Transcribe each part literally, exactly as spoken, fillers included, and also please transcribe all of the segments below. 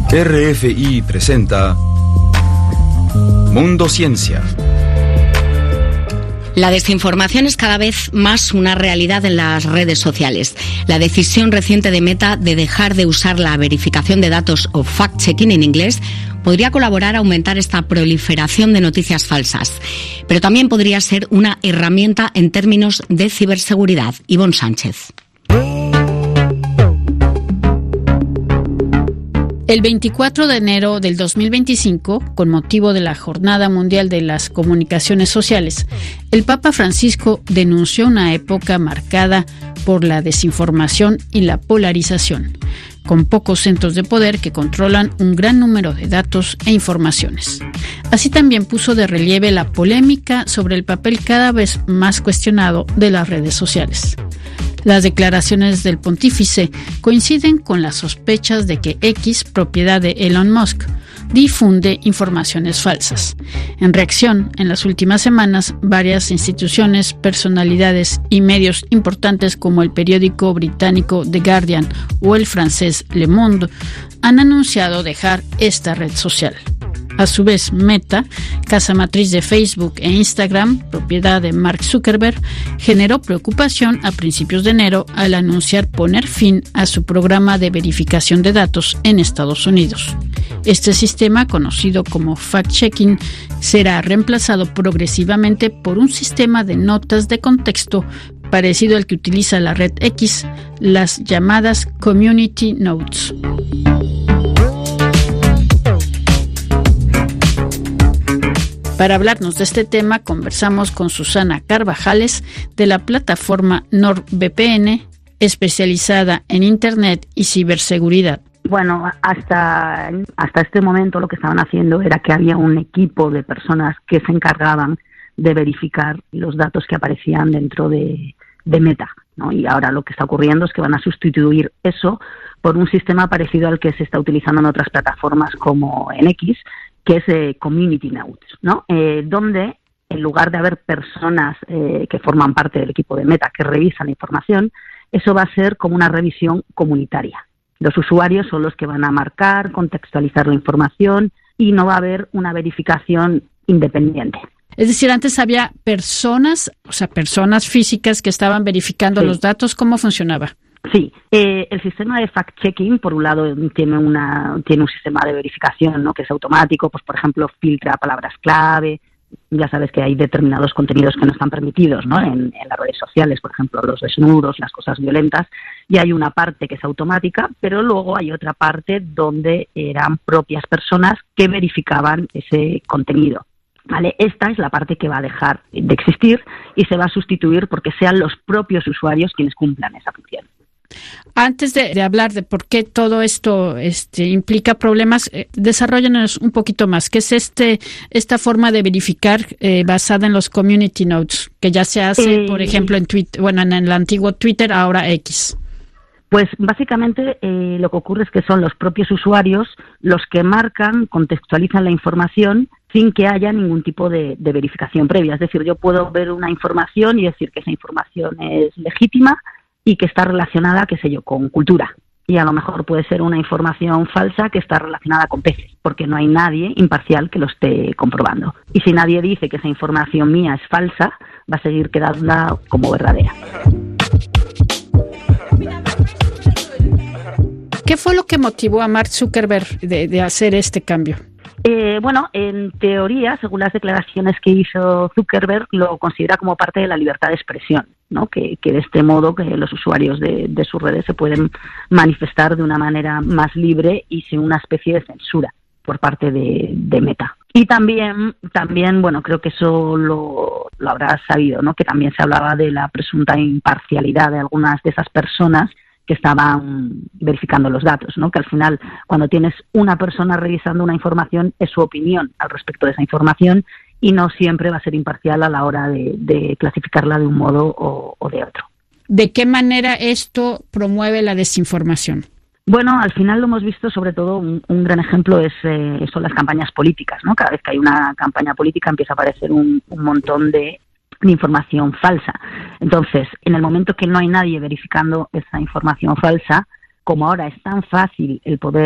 R F I presenta Mundo Ciencia. La desinformación es cada vez más una realidad en las redes sociales. La decisión reciente de Meta de dejar de usar la verificación de datos o fact-checking en inglés podría colaborar a aumentar esta proliferación de noticias falsas. Pero también podría ser una herramienta en términos de ciberseguridad. Ivonne Sánchez. El veinticuatro de enero del dos mil veinticinco, con motivo de la Jornada Mundial de las Comunicaciones Sociales, el Papa Francisco denunció una época marcada por la desinformación y la polarización, con pocos centros de poder que controlan un gran número de datos e informaciones. Así también puso de relieve la polémica sobre el papel cada vez más cuestionado de las redes sociales. Las declaraciones del pontífice coinciden con las sospechas de que X, propiedad de Elon Musk, difunde informaciones falsas. En reacción, en las últimas semanas, varias instituciones, personalidades y medios importantes como el periódico británico The Guardian o el francés Le Monde han anunciado dejar esta red social. A su vez, Meta, casa matriz de Facebook e Instagram, propiedad de Mark Zuckerberg, generó preocupación a principios de enero al anunciar poner fin a su programa de verificación de datos en Estados Unidos. Este sistema, conocido como fact-checking, será reemplazado progresivamente por un sistema de notas de contexto parecido al que utiliza la red X, las llamadas Community Notes. Para hablarnos de este tema, conversamos con Susana Carvajales de la plataforma NordVPN, especializada en Internet y ciberseguridad. Bueno, hasta, hasta este momento lo que estaban haciendo era que había un equipo de personas que se encargaban de verificar los datos que aparecían dentro de, de Meta, ¿no? Y ahora lo que está ocurriendo es que van a sustituir eso por un sistema parecido al que se está utilizando en otras plataformas como en X, que es eh, Community Notes, ¿no? Eh, donde en lugar de haber personas eh, que forman parte del equipo de Meta que revisan la información, eso va a ser como una revisión comunitaria. Los usuarios son los que van a marcar, contextualizar la información y no va a haber una verificación independiente. Es decir, antes había personas, o sea, personas físicas que estaban verificando sí. los datos. ¿Cómo funcionaba? Sí, eh, el sistema de fact-checking, por un lado, tiene una tiene un sistema de verificación, ¿no?, que es automático, pues por ejemplo, filtra palabras clave. Ya sabes que hay determinados contenidos que no están permitidos, ¿no?, en, en las redes sociales, por ejemplo, los desnudos, las cosas violentas, y hay una parte que es automática, pero luego hay otra parte donde eran propias personas que verificaban ese contenido. Vale, esta es la parte que va a dejar de existir y se va a sustituir porque sean los propios usuarios quienes cumplan esa función. Antes de, de hablar de por qué todo esto este, implica problemas, eh, desarróllanos un poquito más. ¿Qué es este esta forma de verificar eh, basada en los Community Notes que ya se hace, eh, por ejemplo, en Twitter, bueno, en el antiguo Twitter, ahora X? Pues básicamente eh, lo que ocurre es que son los propios usuarios los que marcan, contextualizan la información sin que haya ningún tipo de, de verificación previa. Es decir, yo puedo ver una información y decir que esa información es legítima y que está relacionada, qué sé yo, con cultura. Y a lo mejor puede ser una información falsa que está relacionada con peces, porque no hay nadie imparcial que lo esté comprobando. Y si nadie dice que esa información mía es falsa, va a seguir quedando como verdadera. ¿Qué fue lo que motivó a Mark Zuckerberg de, de hacer este cambio? Eh, bueno, en teoría, según las declaraciones que hizo Zuckerberg, lo considera como parte de la libertad de expresión, ¿no? Que, que de este modo que los usuarios de, de sus redes se pueden manifestar de una manera más libre y sin una especie de censura por parte de, de Meta. Y también, también, bueno, creo que eso lo, lo habrás sabido, ¿no?, que también se hablaba de la presunta imparcialidad de algunas de esas personas que estaban verificando los datos, ¿no? Que al final, cuando tienes una persona revisando una información, es su opinión al respecto de esa información y no siempre va a ser imparcial a la hora de, de clasificarla de un modo o, o de otro. ¿De qué manera esto promueve la desinformación? Bueno, al final lo hemos visto, sobre todo, un, un gran ejemplo es eh, son las campañas políticas, ¿no? Cada vez que hay una campaña política empieza a aparecer un, un montón de de información falsa. Entonces, en el momento que no hay nadie verificando esa información falsa, como ahora es tan fácil el poder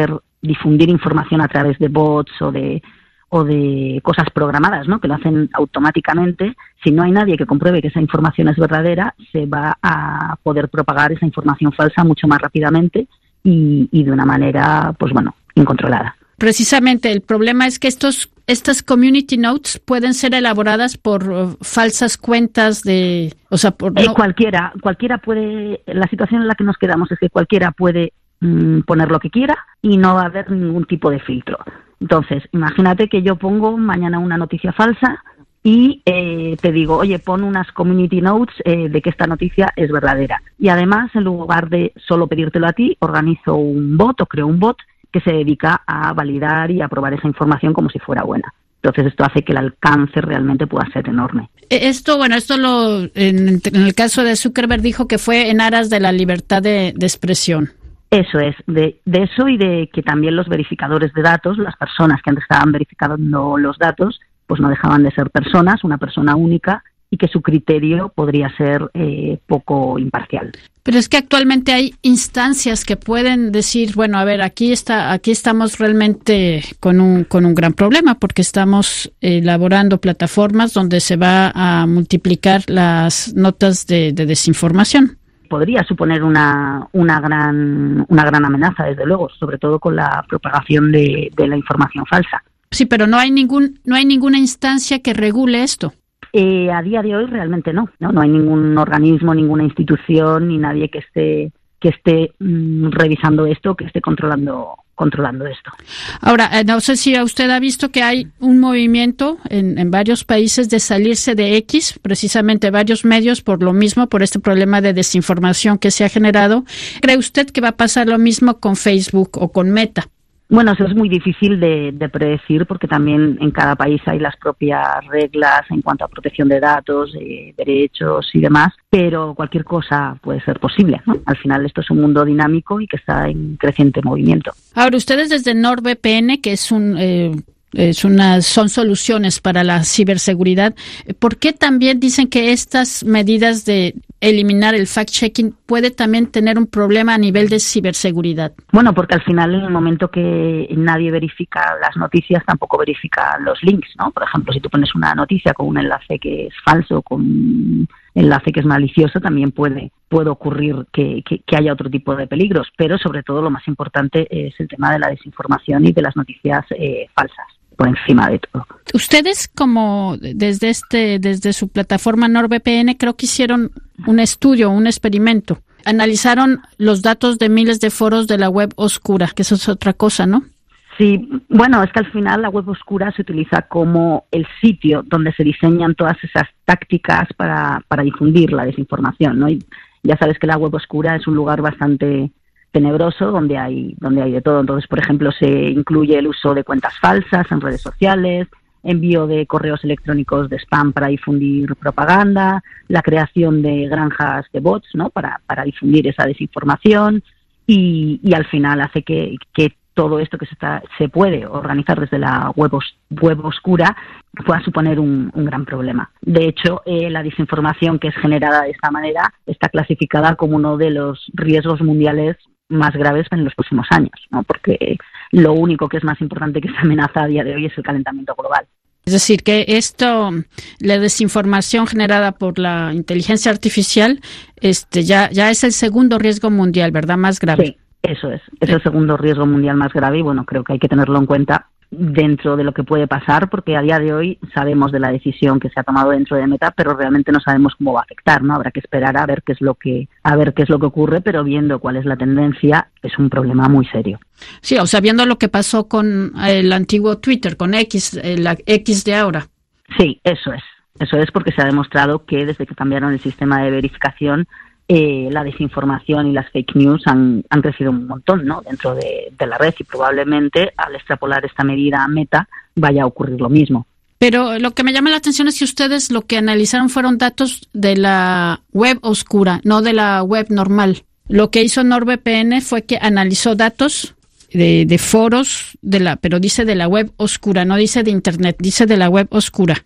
difundir información a través de bots o de o de cosas programadas, ¿no? Que lo hacen automáticamente. Si no hay nadie que compruebe que esa información es verdadera, se va a poder propagar esa información falsa mucho más rápidamente y, y de una manera, pues bueno, incontrolada. Precisamente el problema es que estos estas community notes pueden ser elaboradas por uh, falsas cuentas de, o sea, por eh, no... cualquiera, cualquiera puede. La situación en la que nos quedamos es que cualquiera puede mmm, poner lo que quiera y no va a haber ningún tipo de filtro. Entonces, imagínate que yo pongo mañana una noticia falsa y eh, te digo, oye, pon unas community notes eh, de que esta noticia es verdadera. Y además, en lugar de solo pedírtelo a ti, organizo un bot o creo un bot que se dedica a validar y a probar esa información como si fuera buena. Entonces, esto hace que el alcance realmente pueda ser enorme. Esto, bueno, esto lo en, en el caso de Zuckerberg dijo que fue en aras de la libertad de, de expresión. Eso es, de, de eso y de que también los verificadores de datos, las personas que antes estaban verificando los datos, pues no dejaban de ser personas, una persona única, y que su criterio podría ser eh, poco imparcial. Pero es que actualmente hay instancias que pueden decir, bueno, a ver, aquí está, aquí estamos realmente con un con un gran problema porque estamos elaborando plataformas donde se va a multiplicar las notas de, de desinformación. Podría suponer una una gran una gran amenaza, desde luego, sobre todo con la propagación de, de la información falsa. Sí, pero no hay ningún no hay ninguna instancia que regule esto. Eh, a día de hoy realmente no, no, no hay ningún organismo, ninguna institución ni nadie que esté que esté mmm, revisando esto, que esté controlando controlando esto. Ahora, eh, no sé si usted ha visto que hay un movimiento en, en varios países de salirse de X, precisamente varios medios por lo mismo, por este problema de desinformación que se ha generado. ¿Cree usted que va a pasar lo mismo con Facebook o con Meta? Bueno, eso es muy difícil de, de predecir porque también en cada país hay las propias reglas en cuanto a protección de datos, eh, derechos y demás, pero cualquier cosa puede ser posible, ¿no? Al final esto es un mundo dinámico y que está en creciente movimiento. Ahora, ustedes desde NordVPN, que es un... Eh Es una, son soluciones para la ciberseguridad. ¿Por qué también dicen que estas medidas de eliminar el fact-checking puede también tener un problema a nivel de ciberseguridad? Bueno, porque al final en el momento que nadie verifica las noticias tampoco verifica los links, ¿no? Por ejemplo, si tú pones una noticia con un enlace que es falso, con un enlace que es malicioso, también puede puede ocurrir que, que, que haya otro tipo de peligros, pero sobre todo lo más importante es el tema de la desinformación y de las noticias eh, falsas, por encima de todo. Ustedes, como desde este desde su plataforma NordVPN, creo que hicieron un estudio, un experimento. Analizaron los datos de miles de foros de la web oscura, que eso es otra cosa, ¿no? Sí, bueno, es que al final la web oscura se utiliza como el sitio donde se diseñan todas esas tácticas para, para difundir la desinformación, ¿no? Y ya sabes que la web oscura es un lugar bastante tenebroso donde hay donde hay de todo. Entonces, por ejemplo, se incluye el uso de cuentas falsas en redes sociales, envío de correos electrónicos de spam para difundir propaganda, la creación de granjas de bots, ¿no? Para para difundir esa desinformación y, y al final hace que, que todo esto que se está se puede organizar desde la web, os, web oscura pueda suponer un, un gran problema. De hecho, eh, la desinformación que es generada de esta manera está clasificada como uno de los riesgos mundiales más graves en los próximos años, ¿no? Porque lo único que es más importante que se amenaza a día de hoy es el calentamiento global. Es decir, que esto, la desinformación generada por la inteligencia artificial, este, ya, ya es el segundo riesgo mundial, ¿verdad? Más grave. Sí. Eso es, es el segundo riesgo mundial más grave y bueno, creo que hay que tenerlo en cuenta dentro de lo que puede pasar porque a día de hoy sabemos de la decisión que se ha tomado dentro de Meta, pero realmente no sabemos cómo va a afectar, ¿no? Habrá que esperar a ver qué es lo que a ver qué es lo que ocurre, pero viendo cuál es la tendencia, es un problema muy serio. Sí, o sea, viendo lo que pasó con el antiguo Twitter, con X, la X de ahora. Sí, eso es. Eso es porque se ha demostrado que desde que cambiaron el sistema de verificación Eh, la desinformación y las fake news han, han crecido un montón, ¿no? Dentro de, de la red y probablemente al extrapolar esta medida a Meta vaya a ocurrir lo mismo. Pero lo que me llama la atención es que ustedes lo que analizaron fueron datos de la web oscura, no de la web normal. Lo que hizo NordVPN fue que analizó datos de, de foros, de la, pero dice de la web oscura, no dice de Internet, dice de la web oscura.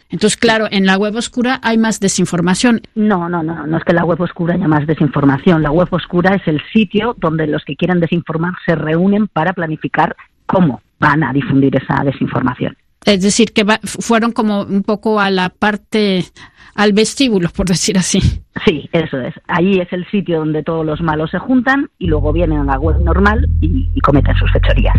Entonces, claro, en la web oscura hay más desinformación. No, no, no, no es que en la web oscura haya más desinformación. La web oscura es el sitio donde los que quieren desinformar se reúnen para planificar cómo van a difundir esa desinformación. Es decir, que va, fueron como un poco a la parte, al vestíbulo, por decir así. Sí, eso es. Allí es el sitio donde todos los malos se juntan y luego vienen a la web normal y, y cometen sus fechorías.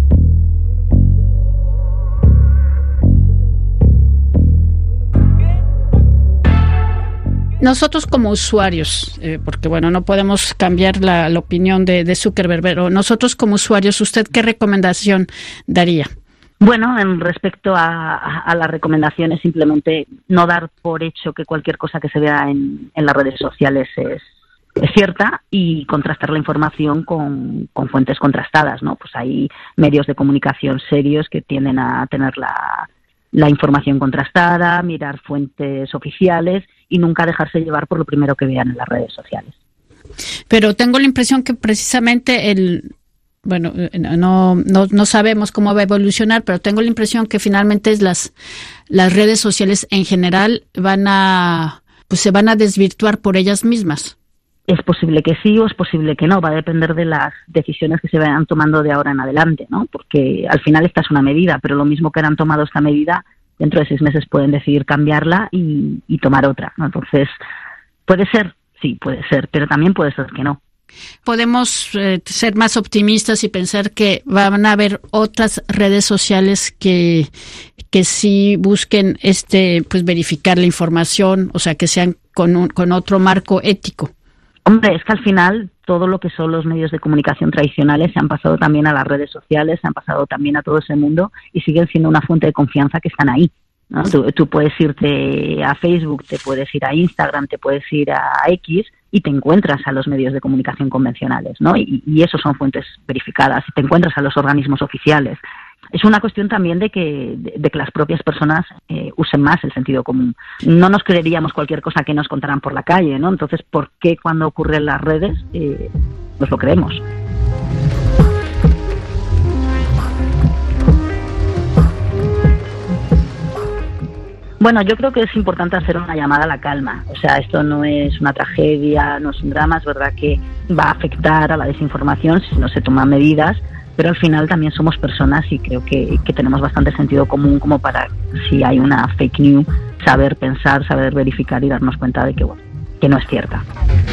Nosotros como usuarios, eh, porque bueno, no podemos cambiar la, la opinión de, de Zuckerberg, pero nosotros como usuarios, ¿usted qué recomendación daría? Bueno, en respecto a, a las recomendaciones, simplemente no dar por hecho que cualquier cosa que se vea en, en las redes sociales es, es cierta y contrastar la información con, con fuentes contrastadas, ¿no? Pues hay medios de comunicación serios que tienden a tener la, la información contrastada, mirar fuentes oficiales y nunca dejarse llevar por lo primero que vean en las redes sociales. Pero tengo la impresión que precisamente el... Bueno, no, no, no sabemos cómo va a evolucionar, pero tengo la impresión que finalmente las, las redes sociales en general van a, pues se van a desvirtuar por ellas mismas. Es posible que sí o es posible que no, va a depender de las decisiones que se vayan tomando de ahora en adelante, ¿no? Porque al final esta es una medida, pero lo mismo que han tomado esta medida, dentro de seis meses pueden decidir cambiarla y, y tomar otra, ¿no? Entonces, puede ser, sí, puede ser, pero también puede ser que no. Podemos eh, ser más optimistas y pensar que van a haber otras redes sociales que que sí busquen este pues verificar la información, o sea, que sean con un, con otro marco ético. Hombre, es que al final todo lo que son los medios de comunicación tradicionales se han pasado también a las redes sociales, se han pasado también a todo ese mundo y siguen siendo una fuente de confianza que están ahí, ¿no? Tú, tú puedes irte a Facebook, te puedes ir a Instagram, te puedes ir a X y te encuentras a los medios de comunicación convencionales, ¿no? Y, y esos son fuentes verificadas, te encuentras a los organismos oficiales. Es una cuestión también de que, de, de que las propias personas eh, usen más el sentido común. No nos creeríamos cualquier cosa que nos contaran por la calle, ¿no? Entonces, ¿por qué cuando ocurre en las redes eh, nos lo creemos? Bueno, yo creo que es importante hacer una llamada a la calma. O sea, esto no es una tragedia, no es un drama, es verdad que va a afectar a la desinformación si no se toman medidas, pero al final también somos personas y creo que, que tenemos bastante sentido común como para, si hay una fake news, saber pensar, saber verificar y darnos cuenta de que, bueno, que no es cierta.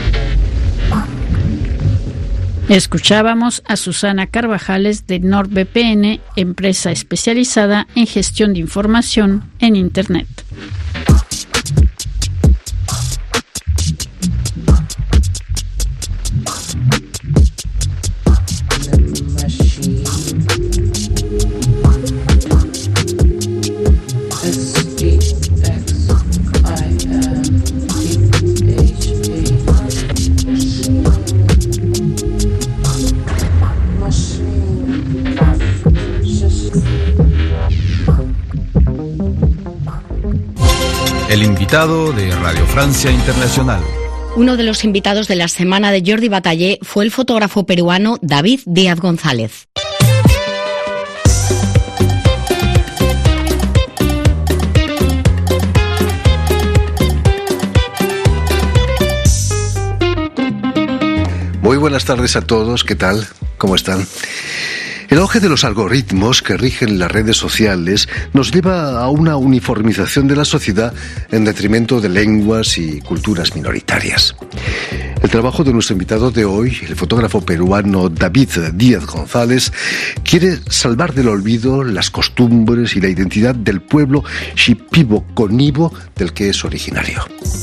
Escuchábamos a Susana Carvajales de NordVPN, empresa especializada en gestión de información en Internet. El invitado de Radio Francia Internacional. Uno de los invitados de la semana de Jordi Batallé fue el fotógrafo peruano David Díaz González. Muy buenas tardes a todos, ¿qué tal? ¿Cómo están? El auge de los algoritmos que rigen las redes sociales nos lleva a una uniformización de la sociedad en detrimento de lenguas y culturas minoritarias. El trabajo de nuestro invitado de hoy, el fotógrafo peruano David Díaz González, quiere salvar del olvido las costumbres y la identidad del pueblo shipibo-conibo del que es originario.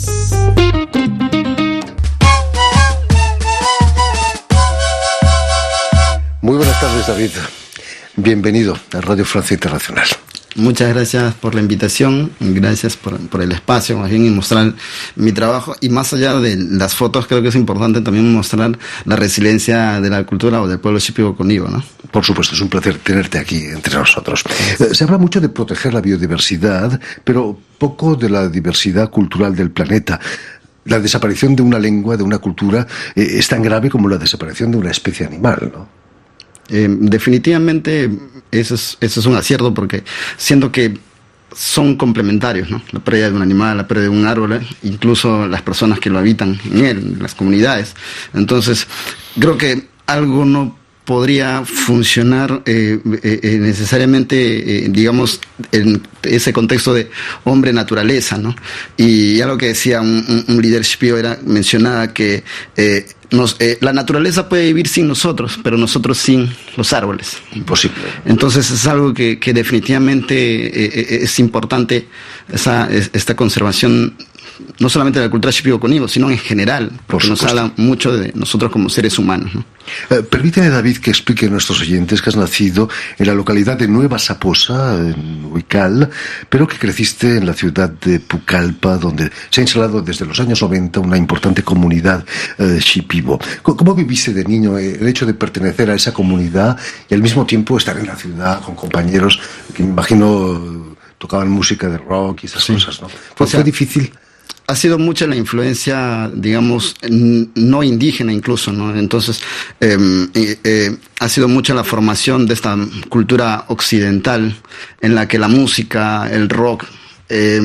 Muy buenas tardes, David. Bienvenido a Radio Francia Internacional. Muchas gracias por la invitación, gracias por, por el espacio, más bien, y mostrar mi trabajo. Y más allá de las fotos, creo que es importante también mostrar la resiliencia de la cultura o del pueblo shipibo-conibo, ¿no? Por supuesto, es un placer tenerte aquí entre nosotros. Se habla mucho de proteger la biodiversidad, pero poco de la diversidad cultural del planeta. La desaparición de una lengua, de una cultura, eh, es tan grave como la desaparición de una especie animal, ¿no? Eh, definitivamente eso es, eso es un acierto, porque siento que son complementarios, ¿no? La pérdida de un animal, la pérdida de un árbol, ¿eh? Incluso las personas que lo habitan en él, en las comunidades. Entonces, creo que algo no podría funcionar eh, eh, necesariamente, eh, digamos, en ese contexto de hombre-naturaleza, ¿no? Y ya lo que decía un, un, un líder Shipio era, mencionaba que eh, nos, eh, la naturaleza puede vivir sin nosotros, pero nosotros sin los árboles. Imposible. Entonces es algo que, que definitivamente eh, es importante, esa, esta conservación, no solamente de la cultura Shipibo-Conibo, sino en general, porque nos habla mucho de nosotros como seres humanos, ¿no? Eh, permíteme, David, que explique a nuestros oyentes que has nacido en la localidad de Nueva Saposa, en Huical, pero que creciste en la ciudad de Pucallpa, donde se ha instalado desde los años noventa una importante comunidad eh, Shipibo. ¿Cómo, ¿Cómo viviste de niño el hecho de pertenecer a esa comunidad y al mismo tiempo estar en la ciudad con compañeros que me imagino tocaban música de rock y esas sí. cosas, ¿no? ¿Fue, o sea, ¿Fue difícil? Ha sido mucha la influencia, digamos, no indígena incluso, ¿no? Entonces, eh, eh, ha sido mucha la formación de esta cultura occidental en la que la música, el rock, eh,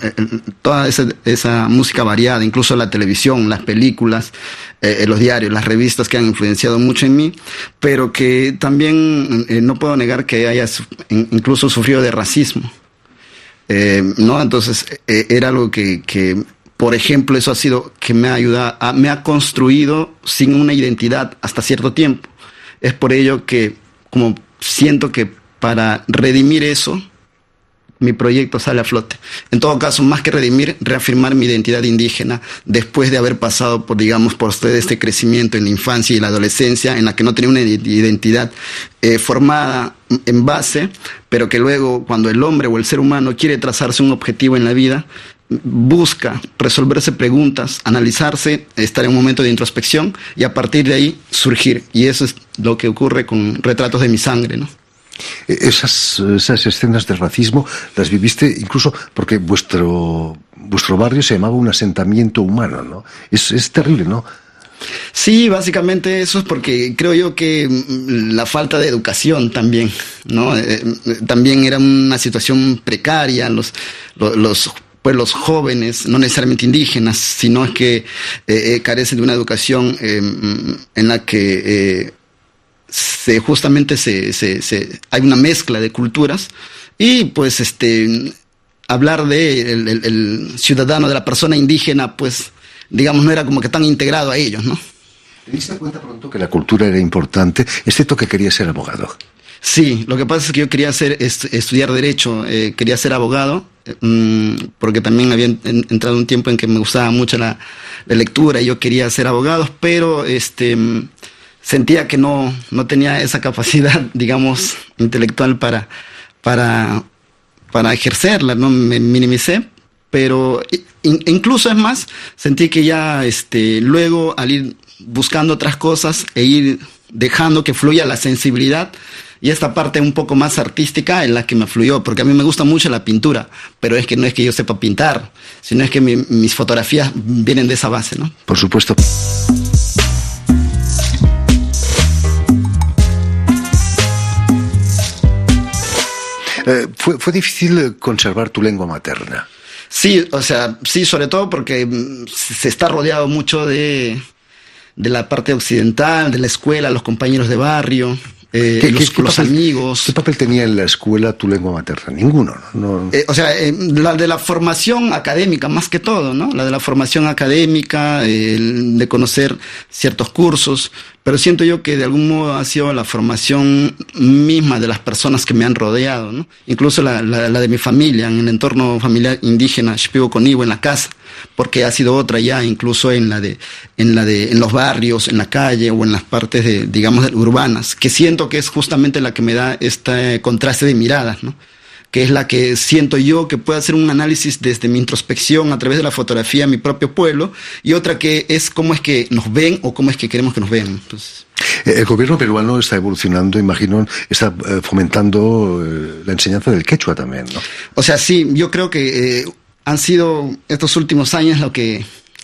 toda esa, esa música variada, incluso la televisión, las películas, eh, los diarios, las revistas que han influenciado mucho en mí, pero que también eh, no puedo negar que haya incluso sufrido de racismo. Eh, no, entonces eh, era algo que, que, por ejemplo, eso ha sido que me ha ayudado, a, me ha construido sin una identidad hasta cierto tiempo. Es por ello que, como siento que para redimir eso, mi proyecto sale a flote. En todo caso, más que redimir, reafirmar mi identidad indígena después de haber pasado por, digamos, por todo este crecimiento en la infancia y la adolescencia, en la que no tenía una identidad eh, formada en base, pero que luego, cuando el hombre o el ser humano quiere trazarse un objetivo en la vida, busca resolverse preguntas, analizarse, estar en un momento de introspección y a partir de ahí surgir. Y eso es lo que ocurre con Retratos de mi sangre, ¿no? Esas, esas escenas de racismo las viviste incluso porque vuestro vuestro barrio se llamaba un asentamiento humano, ¿no? Es, es terrible, ¿no? Sí, básicamente eso es porque creo yo que la falta de educación también, ¿no? Eh, también era una situación precaria, los, los, los pues los jóvenes, no necesariamente indígenas, sino es que eh, eh, carecen de una educación eh, en la que eh, se justamente se, se, se hay una mezcla de culturas y pues este hablar de el, el, el ciudadano, de la persona indígena, pues digamos no era como que tan integrado a ellos, ¿no? ¿Te diste cuenta pronto que la cultura era importante, excepto que querías ser abogado? Sí, lo que pasa es que yo quería hacer est estudiar derecho, eh, quería ser abogado, eh, porque también había en, entrado un tiempo en que me gustaba mucho la, la lectura y yo quería ser abogado, pero este sentía que no, no tenía esa capacidad, digamos, intelectual para, para, para ejercerla, ¿no? Me minimicé, pero in, incluso es más, sentí que ya este, luego al ir buscando otras cosas e ir dejando que fluya la sensibilidad y esta parte un poco más artística en la que me fluyó, porque a mí me gusta mucho la pintura, pero es que no es que yo sepa pintar, sino es que mi, mis fotografías vienen de esa base, ¿no? Por supuesto. Eh, ¿fue, ¿Fue difícil conservar tu lengua materna? Sí, o sea, sí, sobre todo porque se está rodeado mucho de, de la parte occidental, de la escuela, los compañeros de barrio, eh, ¿Qué, los, qué, los qué papel, amigos. ¿Qué papel tenía en la escuela tu lengua materna? Ninguno, ¿no? no... Eh, o sea, eh, la de la formación académica, más que todo, ¿no? La de la formación académica, eh, de conocer ciertos cursos, pero siento yo que de algún modo ha sido la formación misma de las personas que me han rodeado, ¿no? Incluso la, la, la de mi familia, en el entorno familiar indígena, Shipibo-Conibo, en la casa, porque ha sido otra ya, incluso en la de, en la de, en los barrios, en la calle o en las partes de, digamos, urbanas, que siento que es justamente la que me da este contraste de miradas, ¿no? Que es la que siento yo que puedo hacer un análisis desde mi introspección a través de la fotografía de mi propio pueblo, y otra que es cómo es que nos ven o cómo es que queremos que nos vean. Entonces, el gobierno peruano está evolucionando, imagino, está eh, fomentando eh, la enseñanza del quechua también, ¿no? O sea, sí, yo creo que eh, han sido estos últimos años lo que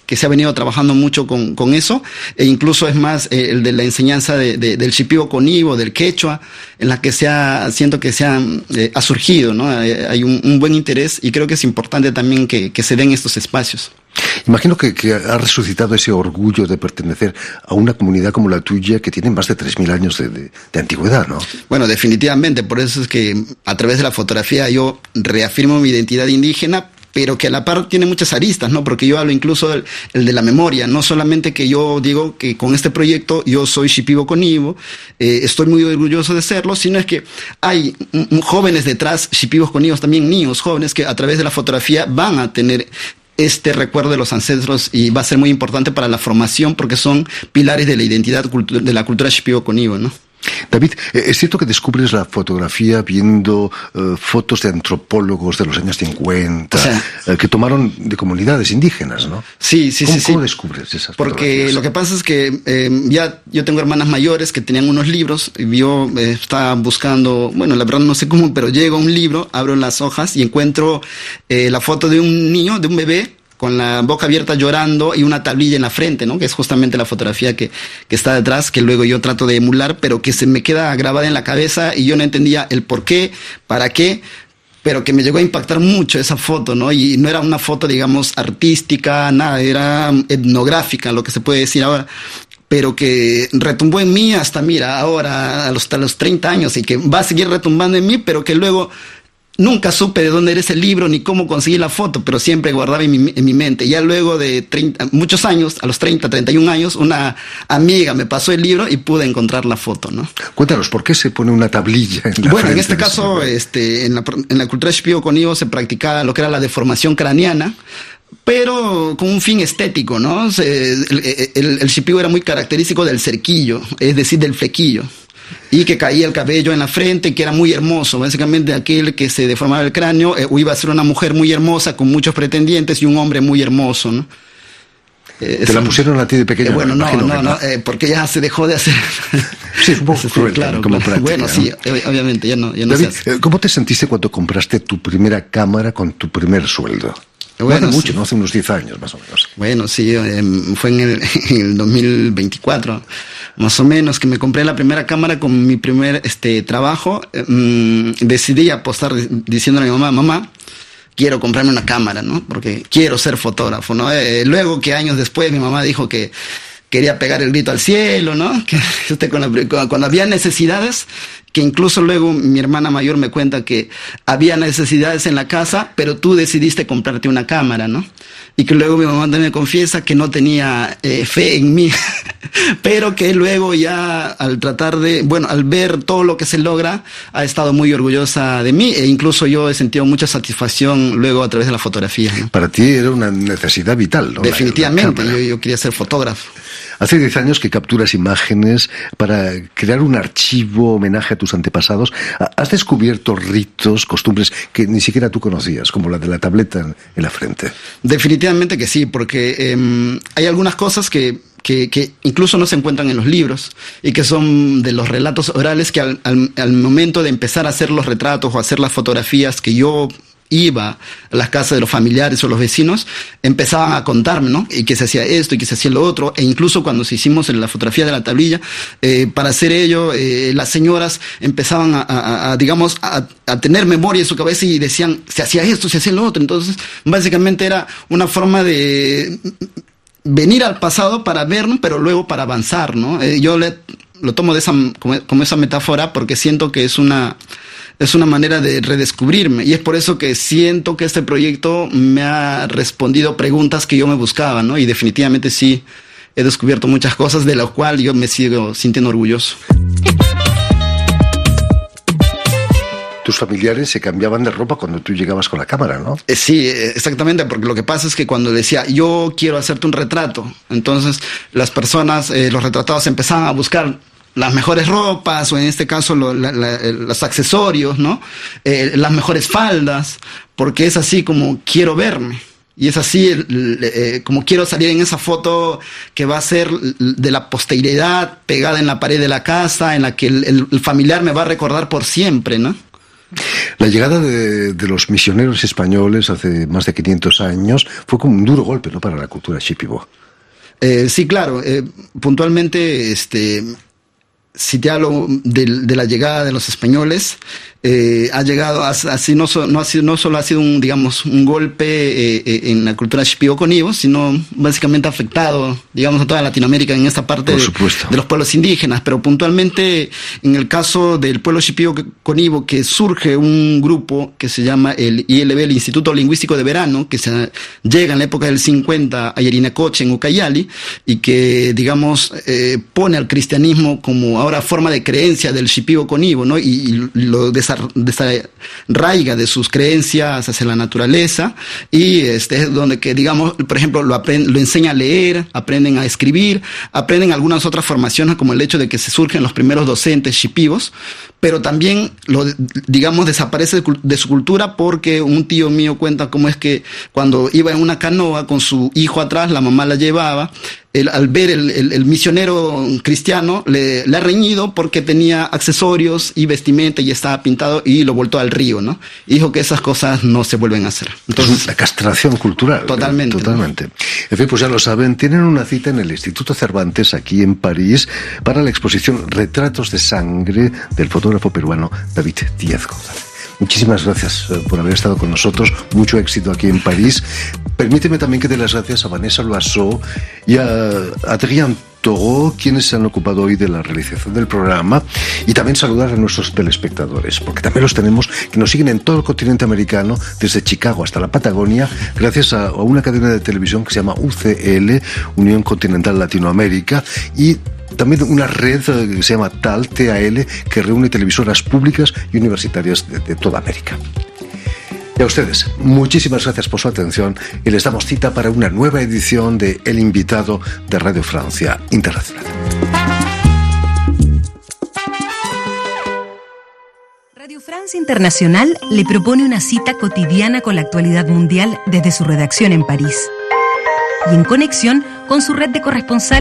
que se ha venido trabajando mucho con, con eso, e incluso es más eh, el de la enseñanza de, de, del shipibo conibo, del quechua, en la que se ha, siento que se ha, eh, ha surgido, ¿no? Hay, hay un, un buen interés y creo que es importante también que, que se den estos espacios. Imagino que, que ha resucitado ese orgullo de pertenecer a una comunidad como la tuya que tiene más de tres mil años de, de, de antigüedad, ¿no? Bueno, definitivamente, por eso es que a través de la fotografía yo reafirmo mi identidad indígena, pero que a la par tiene muchas aristas, ¿no? Porque yo hablo incluso del el de la memoria, no solamente que yo digo que con este proyecto yo soy shipibo conibo, eh, estoy muy orgulloso de serlo, sino es que hay m- jóvenes detrás, shipibos conibos, también niños jóvenes que a través de la fotografía van a tener este recuerdo de los ancestros y va a ser muy importante para la formación porque son pilares de la identidad cultu- de la cultura shipibo conibo, ¿no? David, ¿es cierto que descubres la fotografía viendo uh, fotos de antropólogos de los años cincuenta, o sea, uh, que tomaron de comunidades indígenas, ¿no? Sí, sí, ¿Cómo, sí. ¿Cómo sí. descubres esas Porque fotografías? lo que pasa es que eh, ya yo tengo hermanas mayores que tenían unos libros y yo eh, estaba buscando, bueno, la verdad no sé cómo, pero llego a un libro, abro las hojas y encuentro eh, la foto de un niño, de un bebé, con la boca abierta llorando y una tablilla en la frente, ¿no? Que es justamente la fotografía que, que está detrás, que luego yo trato de emular, pero que se me queda grabada en la cabeza y yo no entendía el por qué, para qué, pero que me llegó a impactar mucho esa foto, ¿no? Y no era una foto, digamos, artística, nada, era etnográfica, lo que se puede decir ahora, pero que retumbó en mí hasta, mira, ahora, hasta los treinta años, y que va a seguir retumbando en mí, pero que luego nunca supe de dónde era ese libro ni cómo conseguí la foto, pero siempre guardaba en mi, en mi mente. Ya luego de treinta, muchos años, a los treinta, treinta y un años, una amiga me pasó el libro y pude encontrar la foto, ¿no? Cuéntanos, ¿por qué se pone una tablilla en la Bueno, en frente este de caso, ese... este, en la, en la cultura shipibo conibo se practicaba lo que era la deformación craneana, pero con un fin estético, ¿no? Se, el, el, el shipibo era muy característico del cerquillo, es decir, del flequillo, y que caía el cabello en la frente, que era muy hermoso. Básicamente aquel que se deformaba el cráneo eh, iba a ser una mujer muy hermosa con muchos pretendientes y un hombre muy hermoso, ¿no? Eh, ¿Te la pusieron a ti de pequeño? Eh, bueno, no, imagino, no, no, eh, porque ya se dejó de hacer. Sí, un poco sí, cruel, claro, como claro. práctica, Bueno, ¿no? sí, obviamente, ya no, ya no David, se hace. ¿cómo te sentiste cuando compraste tu primera cámara con tu primer sueldo? Bueno, no hace mucho, sí. ¿no? Hace unos diez años, más o menos. Bueno, sí, eh, fue en el, en el dos mil veinticuatro, más o menos, que me compré la primera cámara con mi primer este trabajo. Eh, mm, decidí apostar diciéndole a mi mamá, mamá, quiero comprarme una cámara, ¿no? Porque quiero ser fotógrafo, ¿no? Eh, luego que años después mi mamá dijo que quería pegar el grito al cielo, ¿no? Que este, con la, cuando había necesidades, que incluso luego mi hermana mayor me cuenta que había necesidades en la casa, pero tú decidiste comprarte una cámara, ¿no? Y que luego mi mamá también me confiesa que no tenía eh, fe en mí, pero que luego ya al tratar de, bueno, al ver todo lo que se logra, ha estado muy orgullosa de mí e incluso yo he sentido mucha satisfacción luego a través de la fotografía, ¿no? Para ti era una necesidad vital, ¿no? Definitivamente, la, la yo, yo quería ser fotógrafo. Hace diez años que capturas imágenes para crear un archivo homenaje a tus antepasados. ¿Has descubierto ritos, costumbres que ni siquiera tú conocías, como la de la tableta en, en la frente? Definitivamente que sí, porque eh, hay algunas cosas que, que, que incluso no se encuentran en los libros y que son de los relatos orales que al, al, al momento de empezar a hacer los retratos o hacer las fotografías que yo iba a las casas de los familiares o los vecinos, empezaban a contarme, ¿no? Y que se hacía esto y que se hacía lo otro, e incluso cuando se hicimos en la fotografía de la tablilla, eh, para hacer ello, eh, las señoras empezaban a, a, a digamos, a, a tener memoria en su cabeza y decían, se hacía esto, se hacía lo otro. Entonces, básicamente era una forma de venir al pasado para vernos, pero luego para avanzar, ¿no? Eh, yo le, lo tomo de esa, como, como esa metáfora porque siento que es una... es una manera de redescubrirme y es por eso que siento que este proyecto me ha respondido preguntas que yo me buscaba, ¿no? Y definitivamente sí he descubierto muchas cosas de las cuales yo me sigo sintiendo orgulloso. Tus familiares se cambiaban de ropa cuando tú llegabas con la cámara, ¿no? Eh, sí, exactamente, porque lo que pasa es que cuando decía, yo quiero hacerte un retrato, entonces las personas, eh, los retratados empezaban a buscar las mejores ropas, o en este caso lo, la, la, los accesorios, ¿no? Eh, las mejores faldas, porque es así como quiero verme. Y es así eh, como quiero salir en esa foto que va a ser de la posteridad, pegada en la pared de la casa, en la que el, el, el familiar me va a recordar por siempre, ¿no? La llegada de, de los misioneros españoles hace más de quinientos años fue como un duro golpe, ¿no?, para la cultura shipibo. Eh, sí, claro. Eh, puntualmente, este, si te hablo de, de la llegada de los españoles, eh, ha llegado así no, so, no, ha sido, no solo ha sido un, digamos, un golpe eh, en la cultura shipibo-conibo, sino básicamente ha afectado, digamos, a toda Latinoamérica en esta parte de, de los pueblos indígenas. Pero puntualmente, en el caso del pueblo shipibo-conibo, que surge un grupo que se llama el I L B, el Instituto Lingüístico de Verano, que se llega en la época del cincuenta a Yarinacocha, en Ucayali, y que, digamos, eh, pone al cristianismo como ahora forma de creencia del shipibo-conibo, ¿no? Y, y lo desarrolla desarraiga de sus creencias hacia la naturaleza, y este es donde que, digamos, por ejemplo, lo, aprend, lo enseña a leer, aprenden a escribir, aprenden algunas otras formaciones, como el hecho de que se surgen los primeros docentes shipibos, pero también, lo, digamos, desaparece de, de su cultura, porque un tío mío cuenta cómo es que cuando iba en una canoa con su hijo atrás, la mamá la llevaba. El, al ver el, el, el misionero cristiano, le, le ha reñido porque tenía accesorios y vestimenta y estaba pintado, y lo voltó al río, ¿no? Y dijo que esas cosas no se vuelven a hacer. Entonces, la castración cultural. Totalmente. ¿no? Totalmente. En fin, pues ya lo saben, tienen una cita en el Instituto Cervantes, aquí en París, para la exposición Retratos de Sangre del fotógrafo peruano David Díaz González. Muchísimas gracias por haber estado con nosotros. Mucho éxito aquí en París. Permíteme también que dé las gracias a Vanessa Loiseau y a Adrien Toro, quienes se han ocupado hoy de la realización del programa, y también saludar a nuestros telespectadores, porque también los tenemos que nos siguen en todo el continente americano, desde Chicago hasta la Patagonia, gracias a, a una cadena de televisión que se llama U C L, Unión Continental Latinoamérica, y también una red que se llama T A L, T A L, que reúne televisoras públicas y universitarias de, de toda América. Y a ustedes, muchísimas gracias por su atención, y les damos cita para una nueva edición de El Invitado de Radio Francia Internacional. Radio Francia Internacional le propone una cita cotidiana con la actualidad mundial desde su redacción en París y en conexión con su red de corresponsales